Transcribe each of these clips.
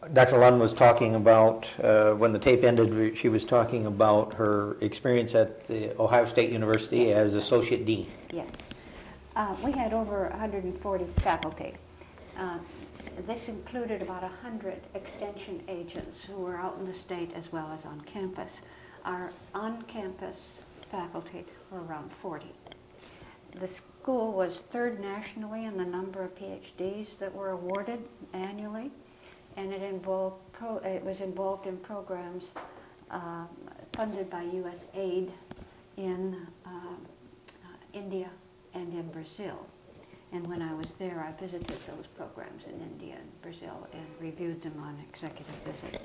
Dr. Lund was talking about, when the tape ended, she was talking about her experience at the Ohio State University as Associate Dean. Yes. We had over 140 faculty. This included about 100 extension agents who were out in the state as well as on campus. Our on-campus faculty were around 40. The school was third nationally in the number of PhDs that were awarded annually, and it was involved in programs funded by U.S. aid in India and in Brazil. And when I was there, I visited those programs in India and Brazil and reviewed them on executive visit.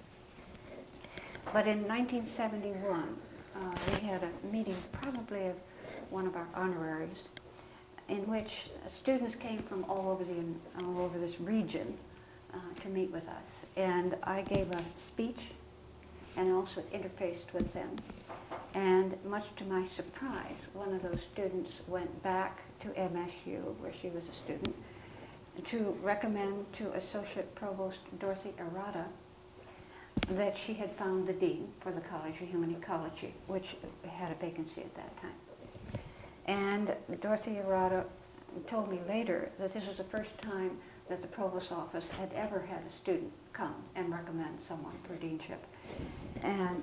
But in 1971, we had a meeting, probably of one of our honoraries, in which students came from all over this region to meet with us. And I gave a speech and also interfaced with them. And much to my surprise, one of those students went back to MSU, where she was a student, to recommend to Associate Provost Dorothy Arata that she had found the dean for the College of Human Ecology, which had a vacancy at that time. And Dorothy Arata told me later that this was the first time that the provost's office had ever had a student come and recommend someone for deanship. And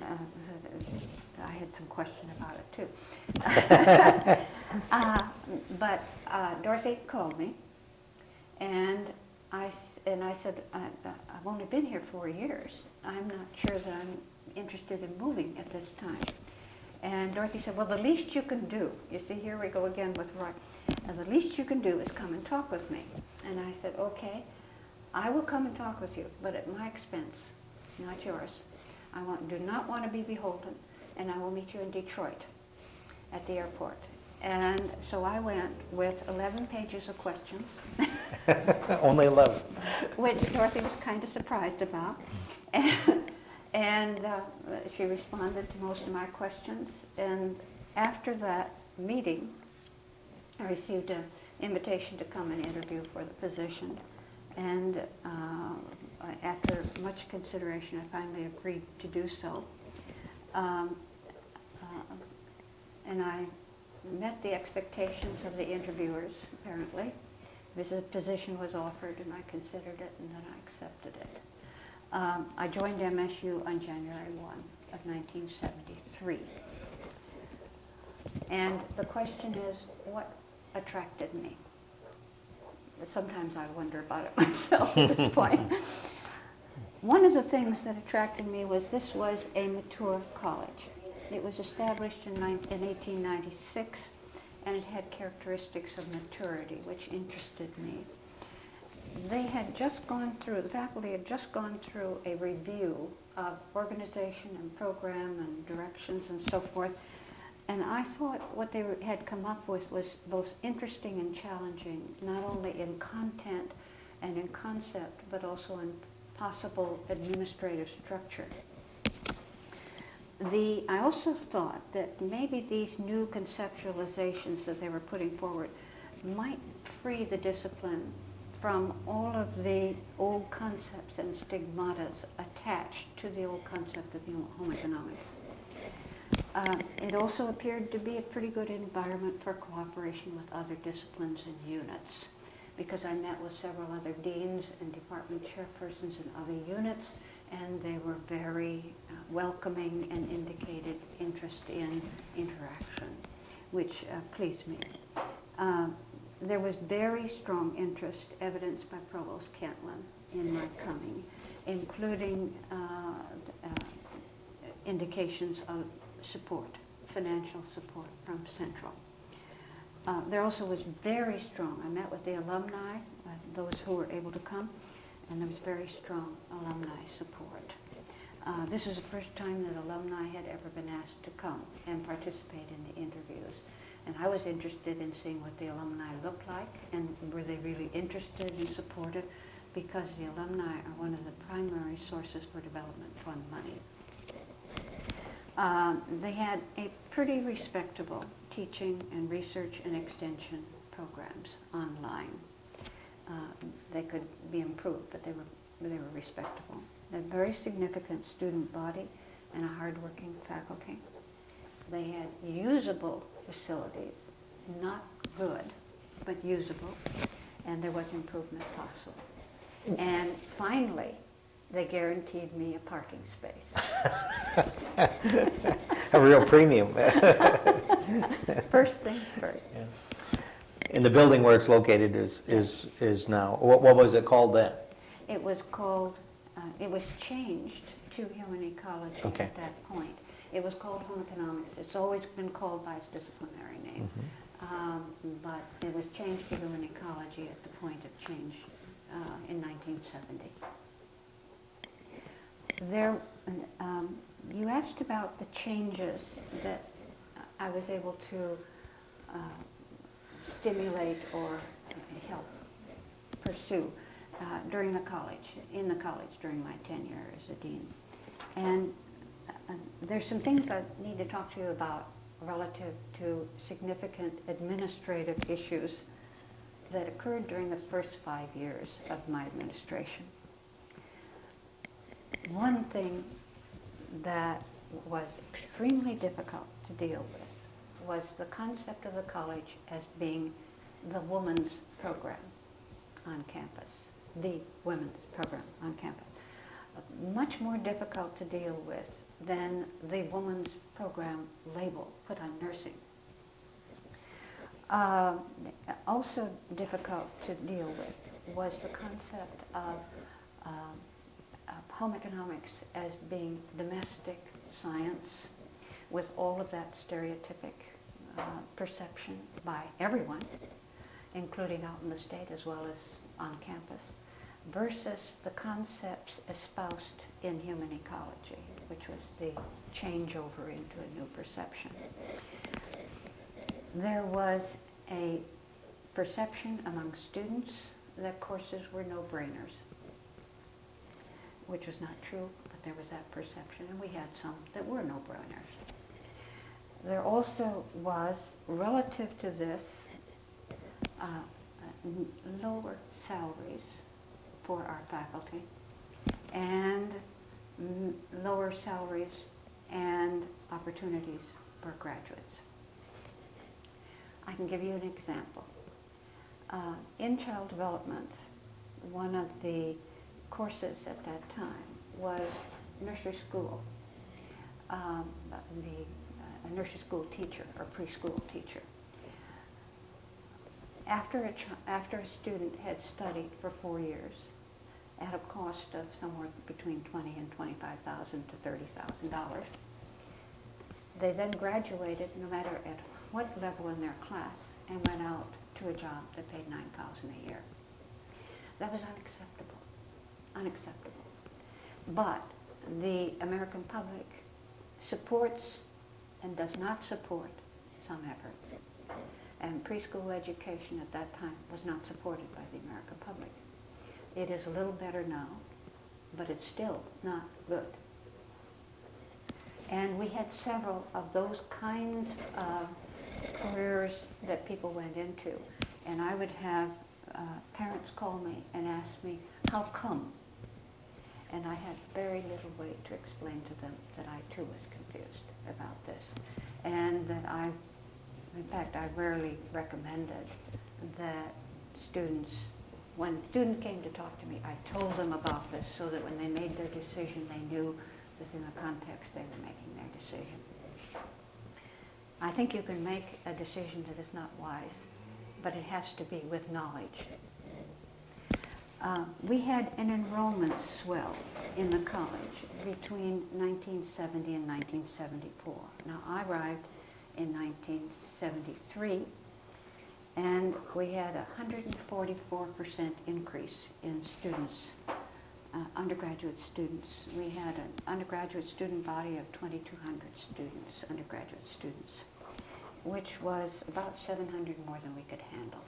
I had some question about it too. But Dorothy called me, and I said, I've only been here 4 years. I'm not sure that I'm interested in moving at this time. And Dorothy said, well, the least you can do, you see, here we go again with Roy, the least you can do is come and talk with me. And I said, okay, I will come and talk with you, but at my expense, not yours. I do not want to be beholden, and I will meet you in Detroit at the airport. And so I went with 11 pages of questions. Only 11. Which Dorothy was kind of surprised about. And she responded to most of my questions. And after that meeting, I received an invitation to come and interview for the position. And after much consideration, I finally agreed to do so. And I met the expectations of the interviewers, apparently. The position was offered, and I considered it, and then I accepted it. I joined MSU on January 1 of 1973. And the question is, what attracted me? Sometimes I wonder about it myself at this point. One of the things that attracted me was this was a mature college. It was established in 1896, and it had characteristics of maturity, which interested me. They had just gone through, the faculty had just gone through a review of organization and program and directions and so forth, and I thought what they had come up with was both interesting and challenging, not only in content and in concept, but also in possible administrative structure. I also thought that maybe these new conceptualizations that they were putting forward might free the discipline from all of the old concepts and stigmatas attached to the old concept of home economics. It also appeared to be a pretty good environment for cooperation with other disciplines and units, because I met with several other deans and department chairpersons in other units, and they were very welcoming and indicated interest in interaction, which pleased me. There was very strong interest evidenced by Provost Kentlin in my coming, including indications of support, financial support from Central. There also was very strong, I met with the alumni, those who were able to come, and there was very strong alumni support. This was the first time that alumni had ever been asked to come and participate in the interviews. And I was interested in seeing what the alumni looked like, and were they really interested and supportive, because the alumni are one of the primary sources for development fund money. They had a pretty respectable teaching and research and extension programs online. They could be improved, but they were They were respectable. They had a very significant student body and a hardworking faculty. They had usable facilities, not good, but usable, and there was improvement possible. And finally, they guaranteed me a parking space. A real premium. First things first. Yeah. And the building where it's located is now, what was it called then? It was called, it was changed to human ecology at that point. It was called home economics. It's always been called by its disciplinary name. But it was changed to human ecology at the point of change in 1970. There, you asked about the changes that I was able to stimulate or help pursue during the college, in the college during my tenure as a dean. And there's some things I need to talk to you about relative to significant administrative issues that occurred during the first 5 years of my administration. One thing that was extremely difficult to deal with was the concept of the college as being the women's program on campus, the women's program on campus. Much more difficult to deal with than the women's program label put on nursing. Also difficult to deal with was the concept of home economics as being domestic science, with all of that stereotypic perception by everyone, including out in the state as well as on campus, versus the concepts espoused in human ecology, which was the changeover into a new perception. There was a perception among students that courses were no-brainers, which was not true, but there was that perception, and we had some that were no-brainers. There also was, relative to this, lower salaries for our faculty, and lower salaries and opportunities for graduates. I can give you an example. In child development, one of the courses at that time was nursery school, a nursery school teacher or preschool teacher. After a student had studied for 4 years at a cost of somewhere between $20,000 and $25,000 to $30,000, they then graduated no matter at what level in their class and went out to a job that paid $9,000 a year. That was unacceptable. Unacceptable. But the American public supports and does not support some efforts. And preschool education at that time was not supported by the American public. It is a little better now, but it's still not good. And we had several of those kinds of careers that people went into. And I would have parents call me and ask me, how come? And I had very little way to explain to them that I too was confused about this. And that in fact, I rarely recommended that students, when a student came to talk to me, I told them about this so that when they made their decision, they knew within the context they were making their decision. I think you can make a decision that is not wise, but it has to be with knowledge. We had an enrollment swell in the college between 1970 and 1974. Now, I arrived in 1973, and we had a 144% increase in students, undergraduate students. We had an undergraduate student body of 2,200 students, undergraduate students, which was about 700 more than we could handle.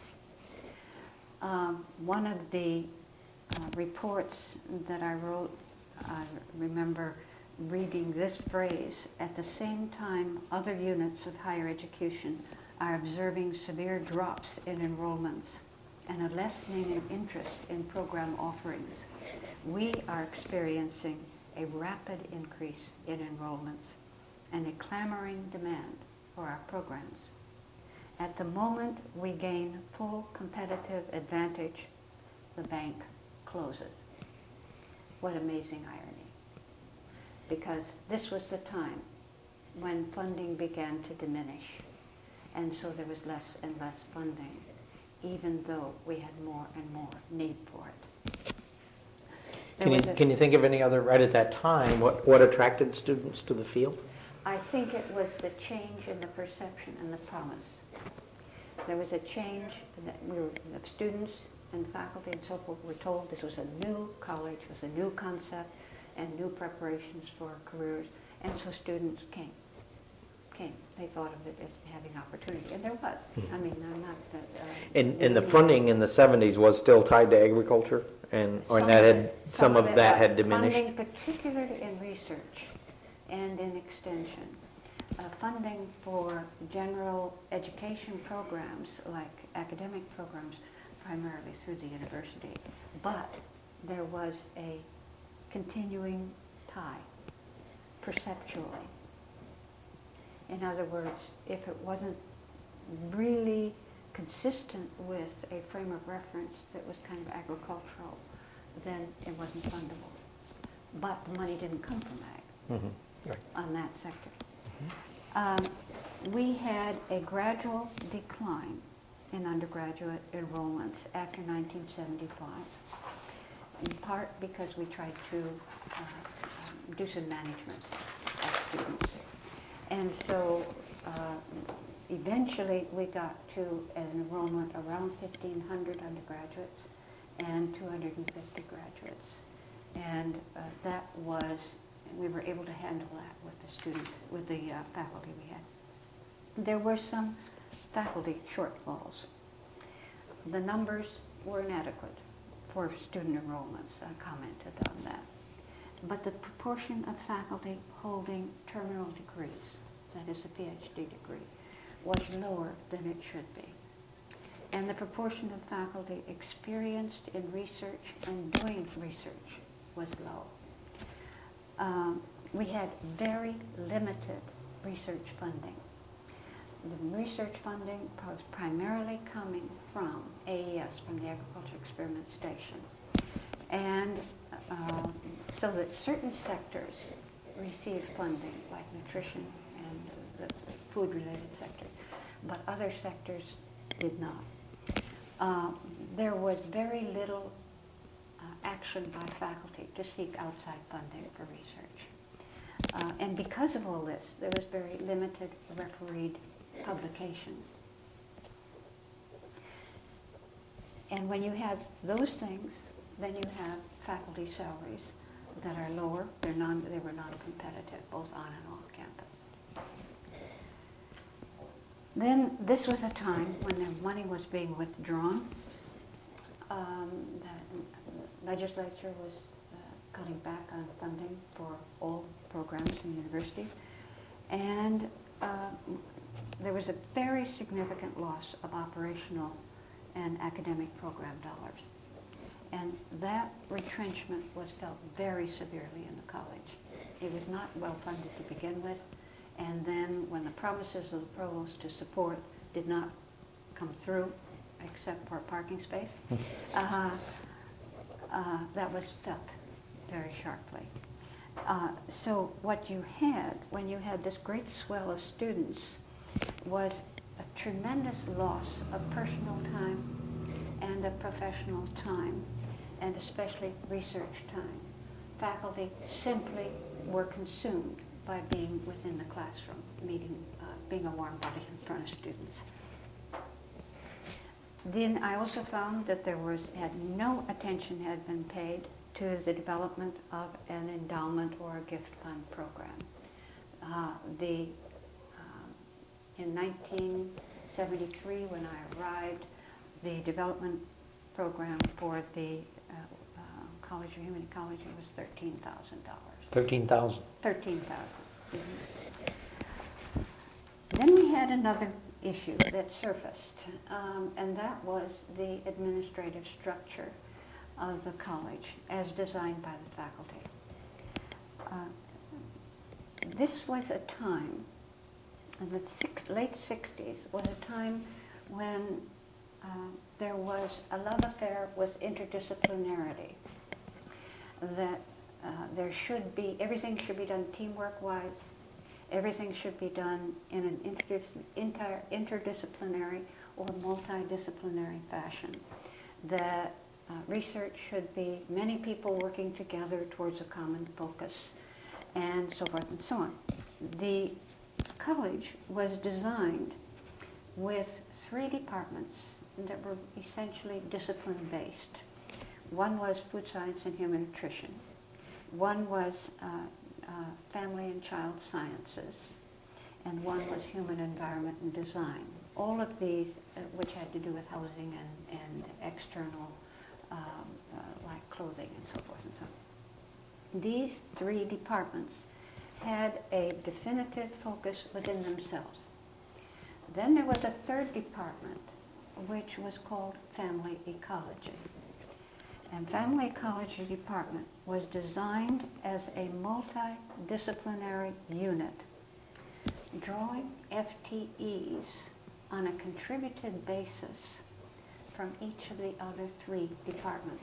One of the reports that I wrote, I remember reading this phrase: at the same time, other units of higher education are observing severe drops in enrollments and a lessening in interest in program offerings, we are experiencing a rapid increase in enrollments and a clamoring demand for our programs. At the moment we gain full competitive advantage, the bank closes. What amazing irony. Because this was the time when funding began to diminish, and so there was less and less funding, even though we had more and more need for it. Can you think of any other, right at that time, what attracted students to the field? I think it was the change in the perception and the promise. There was a change that the students and faculty and so forth were told this was a new college, was a new concept, and new preparations for careers, and so students came. They thought of it as having opportunity, and there was. I mean, I'm not that. And the funding in the 70s was still tied to agriculture, and some of that had diminished. Funding, particularly in research and in extension. Funding for general education programs, like academic programs, primarily through the university. But there was a continuing tie, perceptually. In other words, if it wasn't really consistent with a frame of reference that was kind of agricultural, then it wasn't fundable. But the money didn't come from ag Right. on that sector. We had a gradual decline in undergraduate enrollments after 1975, in part because we tried to do some management of students. And so eventually we got to an enrollment around 1,500 undergraduates and 250 graduates. And that was, we were able to handle that with the students, with the faculty we had. There were some faculty shortfalls. The numbers were inadequate for student enrollments. I commented on that. But the proportion of faculty holding terminal degrees, that is a PhD degree, was lower than it should be. And the proportion of faculty experienced in research and doing research was low. We had very limited research funding. The research funding was primarily coming from AES, from the Agriculture Experiment Station. And so that certain sectors received funding, like nutrition and the food-related sectors, but other sectors did not. There was very little action by faculty to seek outside funding for research. And because of all this, there was very limited refereed publications. And when you have those things, then you have faculty salaries that are lower. They were non-competitive, both on and off campus. Then this was a time when the money was being withdrawn. The legislature was cutting back on funding for all programs in the university. And there was a very significant loss of operational and academic program dollars. And that retrenchment was felt very severely in the college. It was not well funded to begin with, and then when the promises of the provost to support did not come through, except for a parking space, that was felt very sharply. So what you had, when you had this great swell of students, was a tremendous loss of personal time and of professional time, and especially research time. Faculty simply were consumed by being within the classroom, being a warm body in front of students. Then I also found that no attention had been paid to the development of an endowment or a gift fund program. In 1973, when I arrived, the development program for the College of Human Ecology was $13,000. $13,000. $13,000. Then we had another issue that surfaced, and that was the administrative structure of the college as designed by the faculty. This was a time, in the late 60s, was a time when there was a love affair with interdisciplinarity, that there should be, everything should be done teamwork-wise, everything should be done in an interdisciplinary or multidisciplinary fashion, that research should be many people working together towards a common focus, and so forth and so on. The college was designed with 3 departments that were essentially discipline-based. One was food science and human nutrition. One was family and child sciences. And one was human environment and design. All of these, which had to do with housing and external, like clothing and so forth and so on. These 3 departments had a definitive focus within themselves. Then there was a 3rd department, which was called family ecology. And family ecology department was designed as a multidisciplinary unit, drawing FTEs on a contributed basis from each of the other 3 departments.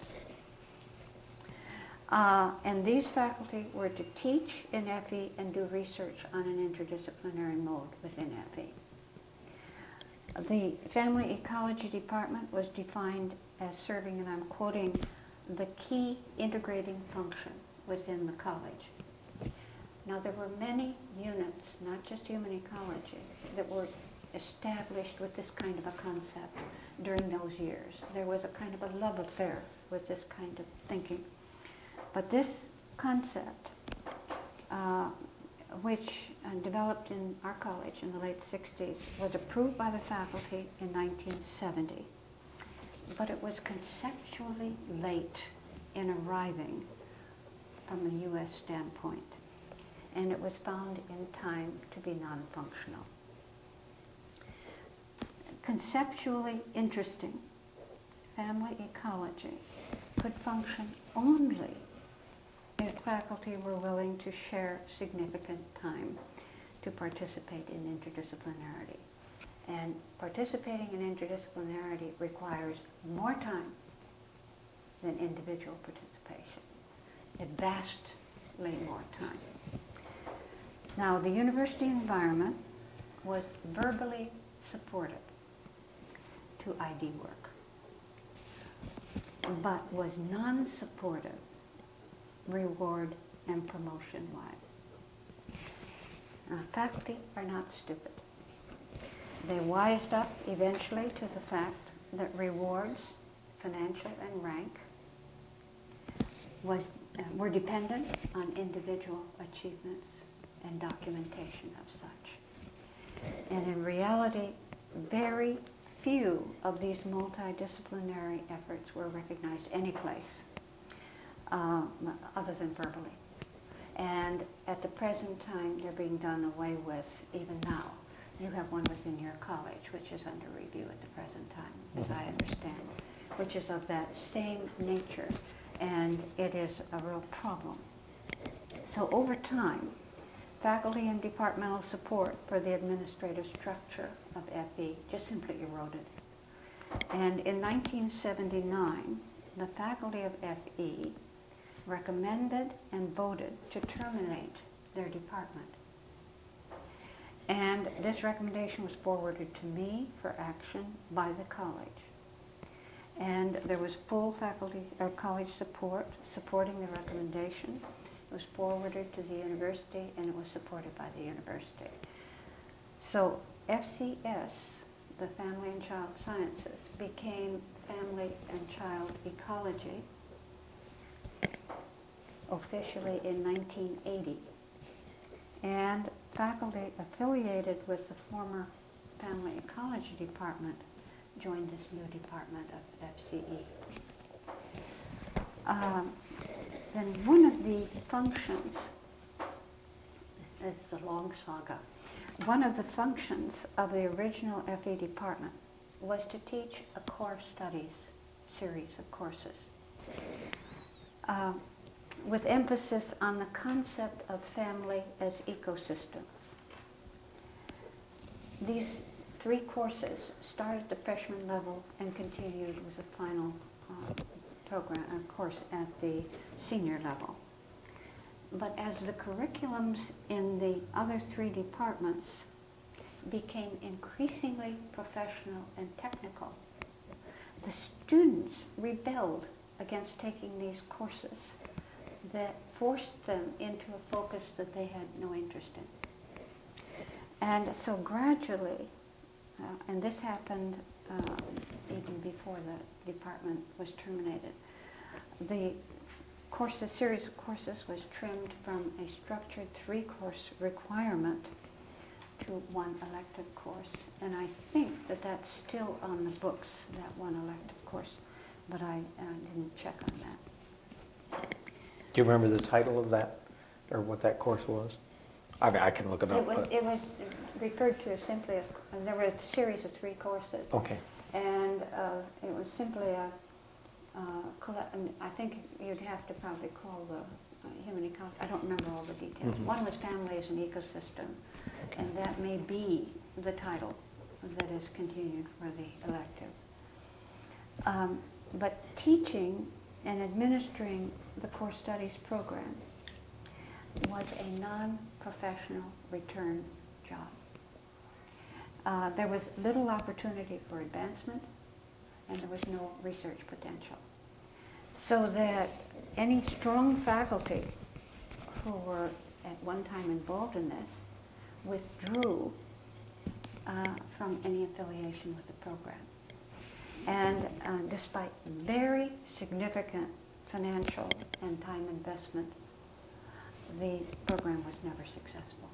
And these faculty were to teach in FE and do research on an interdisciplinary mode within FE. The family ecology department was defined as serving, and I'm quoting, the key integrating function within the college. Now, there were many units, not just human ecology, that were established with this kind of a concept during those years. There was a kind of a love affair with this kind of thinking. But this concept, which developed in our college in the late 60s, was approved by the faculty in 1970. But it was conceptually late in arriving from a U.S. standpoint, and it was found in time to be non-functional. Conceptually interesting, family ecology could function only if faculty were willing to share significant time to participate in interdisciplinarity. And participating in interdisciplinarity requires more time than individual participation. Vastly more time. Now, the university environment was verbally supportive to ID work, but was non-supportive reward and promotion-wise. Faculty are not stupid. They wised up eventually to the fact that rewards, financial and rank, were dependent on individual achievements and documentation of such. And in reality, very few of these multidisciplinary efforts were recognized anyplace other than verbally. And at the present time, they're being done away with even now. You have one within your college, which is under review at the present time, as I understand, which is of that same nature, and it is a real problem. So over time, faculty and departmental support for the administrative structure of FE just simply eroded. And in 1979, the faculty of FE recommended and voted to terminate their department. And this recommendation was forwarded to me for action by the college. And there was full faculty or college support supporting the recommendation. It was forwarded to the university, and it was supported by the university. So FCS, the Family and Child Sciences, became Family and Child Ecology officially in 1980. And faculty affiliated with the former Family Ecology Department joined this new department of FCE. Then one of the functions, it's a long saga, One of the functions of the original FE department was to teach a core studies series of courses with emphasis on the concept of family as ecosystem. These 3 courses started at the freshman level and continued with a final course at the senior level. But as the curriculums in the other 3 departments became increasingly professional and technical, the students rebelled against taking these courses that forced them into a focus that they had no interest in. And so gradually, and this happened even before the department was terminated, the series of courses was trimmed from a structured 3-course requirement to 1 elective course. And I think that that's still on the books, that 1 elective course, but I didn't check on that. Do you remember the title of that, or what that course was? I mean, I can look it up. It was referred to simply as, there were a series of 3 courses. Okay. And it was simply I think you'd have to probably call the human ecology, I don't remember all the details. Mm-hmm. One was family as an ecosystem, okay. And that may be the title that is continued for the elective. But teaching and administering the core studies program was a non-professional return job. There was little opportunity for advancement, and there was no research potential. So that any strong faculty who were at one time involved in this withdrew from any affiliation with the program. And despite very significant financial and time investment, the program was never successful.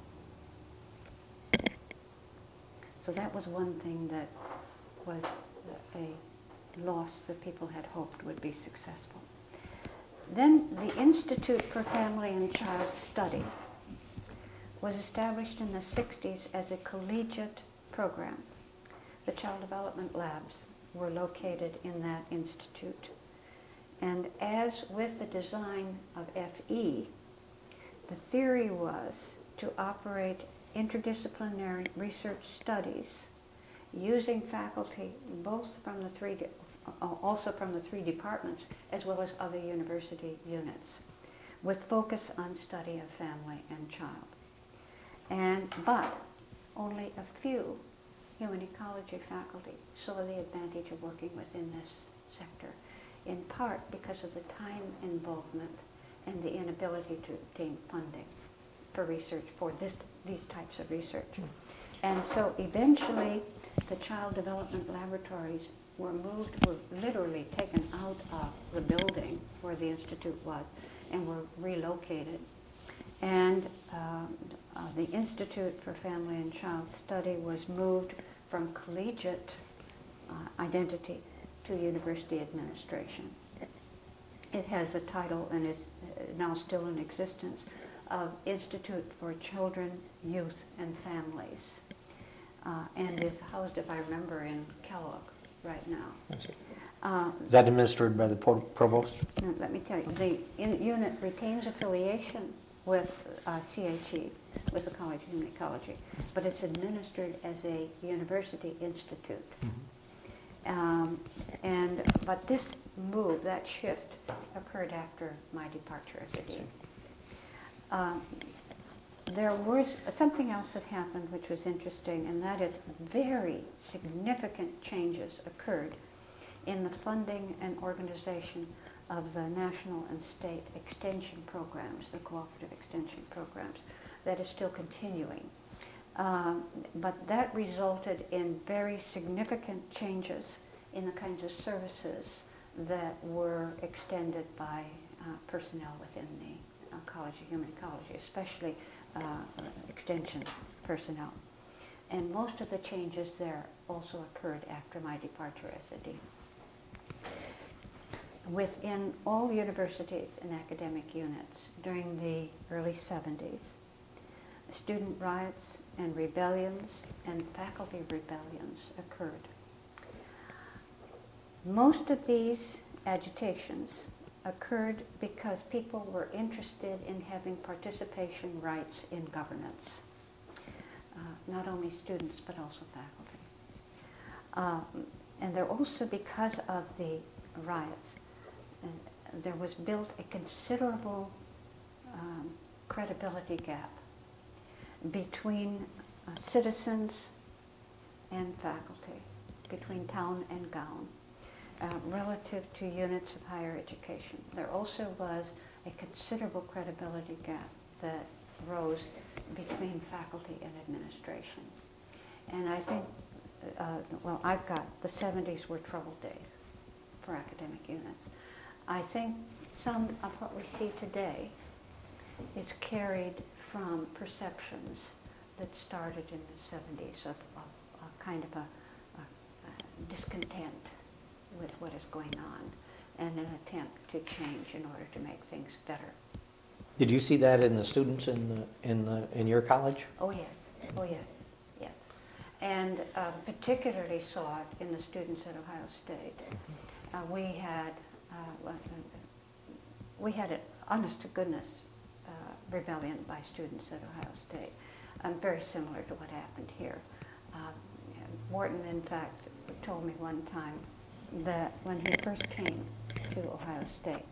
So that was one thing that was a loss that people had hoped would be successful. Then the Institute for Family and Child Study was established in the 60s as a collegiate program. The child development labs were located in that institute. And as with the design of FE, the theory was to operate interdisciplinary research studies using faculty both from also from the 3 departments as well as other university units, with focus on study of family and child. But only a few human ecology faculty saw the advantage of working within this sector, in part because of the time involvement and the inability to obtain funding for research for these types of research. And so eventually the child development laboratories were literally taken out of the building where the institute was and were relocated. And the Institute for Family and Child Study was moved from collegiate identity to university administration. It has a title and is now still in existence of Institute for Children, Youth, and Families, and is housed, if I remember, in Kellogg right now. Is that administered by the provost? No, let me tell you, the unit retains affiliation with CHE, with the College of Human Ecology, but it's administered as a university institute. Mm-hmm. But this move, that shift, occurred after my departure as a dean. There was something else that happened which was interesting, and that is very significant changes occurred in the funding and organization of the national and state extension programs, the cooperative extension programs, that is still continuing. But that resulted in very significant changes in the kinds of services that were extended by personnel within the College of Human Ecology, especially extension personnel. And most of the changes there also occurred after my departure as a dean. Within all universities and academic units during the early 70s, student riots and rebellions and faculty rebellions occurred. Most of these agitations occurred because people were interested in having participation rights in governance, not only students but also faculty. And they're also because of the riots. And there was built a considerable credibility gap between citizens and faculty, between town and gown, relative to units of higher education. There also was a considerable credibility gap that rose between faculty and administration. And I think, I've got the 70s were troubled days for academic units. I think some of what we see today is carried from perceptions that started in the 70s of kind of a discontent with what is going on and an attempt to change in order to make things better. Did you see that in the students in your college? Oh yes, yes. And particularly saw it in the students at Ohio State. We had an honest-to-goodness rebellion by students at Ohio State, very similar to what happened here. Morton, in fact, told me one time that when he first came to Ohio State,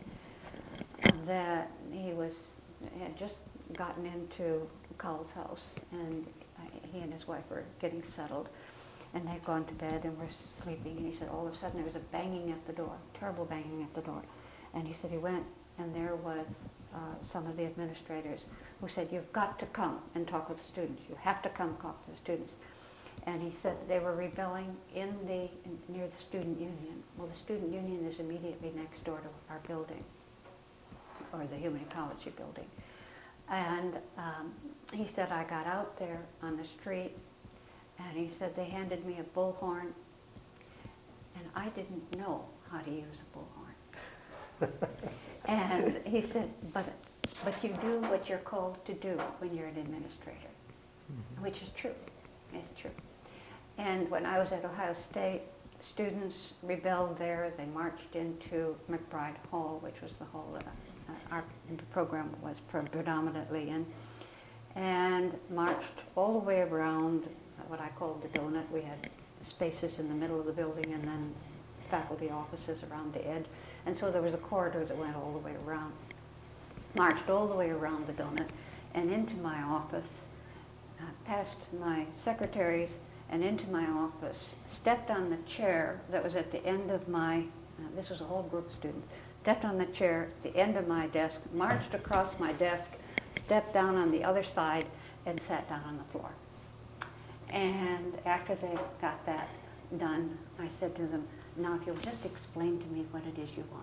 that he had just gotten into Cowles House, and he and his wife were getting settled, and they'd gone to bed and were sleeping, and he said all of a sudden there was a banging at the door, terrible banging at the door. And he said he went, and there was some of the administrators who said, "You've got to come and talk with the students. You have to come talk to the students." And he said they were rebelling near the student union. Well, the student union is immediately next door to our building, or the human ecology building. And he said, I got out there on the street, and he said they handed me a bullhorn, and I didn't know how to use a bullhorn. And he said, but you do what you're called to do when you're an administrator, which is true. It's true. And when I was at Ohio State, students rebelled there. They marched into McBride Hall, which was the hall that our program was predominantly in, and marched all the way around what I called the donut. We had spaces in the middle of the building and then faculty offices around the edge. And so there was a corridor that went all the way around. Marched all the way around the donut and into my office, past my secretaries and into my office, stepped on the chair that was at the end of my, this was a whole group of students, stepped on the chair at the end of my desk, marched across my desk, stepped down on the other side, and sat down on the floor. And after they got that done, I said to them, now if you'll just explain to me what it is you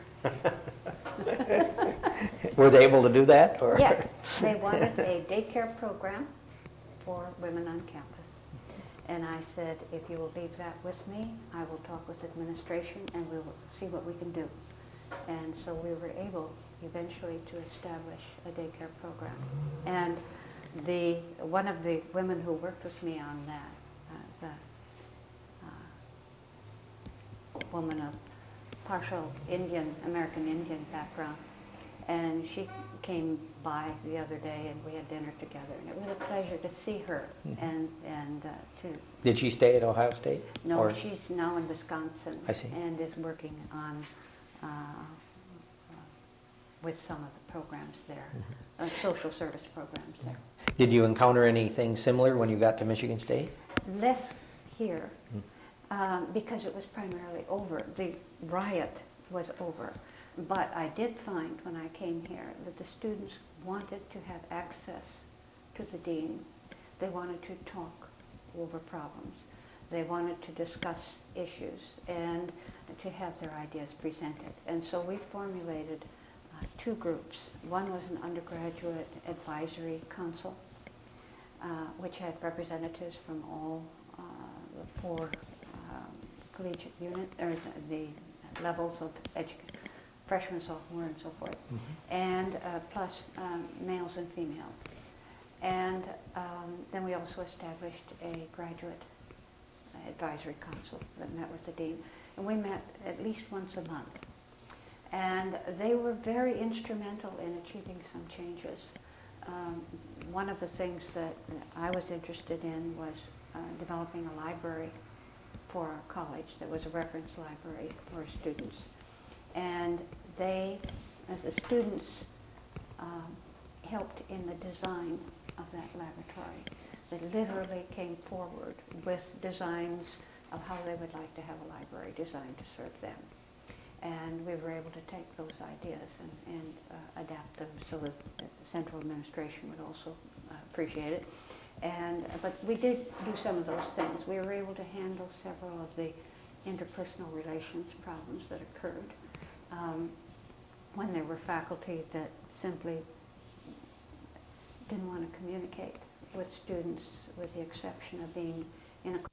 want. Were they able to do that? Or? Yes, they wanted a daycare program for women on campus. And I said, if you will leave that with me, I will talk with administration and we will see what we can do. And so we were able eventually to establish a daycare program. And one of the women who worked with me on that is a woman of partial American Indian background. And she came by the other day and we had dinner together. And it was a pleasure to see her and to... Did she stay at Ohio State? No, or? She's now in Wisconsin. I see. And is working on with some of the programs there, social service programs there. Did you encounter anything similar when you got to Michigan State? Less here, because it was primarily over. The riot was over. But I did find when I came here that the students wanted to have access to the dean. They wanted to talk over problems. They wanted to discuss issues and to have their ideas presented. And so we formulated two groups. One was an undergraduate advisory council, which had representatives from all the four collegiate units, or the levels of education. Freshman, sophomore, and so forth, and plus males and females. And then we also established a graduate advisory council that met with the dean. And we met at least once a month. And they were very instrumental in achieving some changes. One of the things that I was interested in was developing a library for our college that was a reference library for students. And they, as the students, helped in the design of that laboratory. They literally came forward with designs of how they would like to have a library designed to serve them. And we were able to take those ideas and adapt them so that the central administration would also appreciate it. But we did do some of those things. We were able to handle several of the interpersonal relations problems that occurred when there were faculty that simply didn't want to communicate with students, with the exception of being in a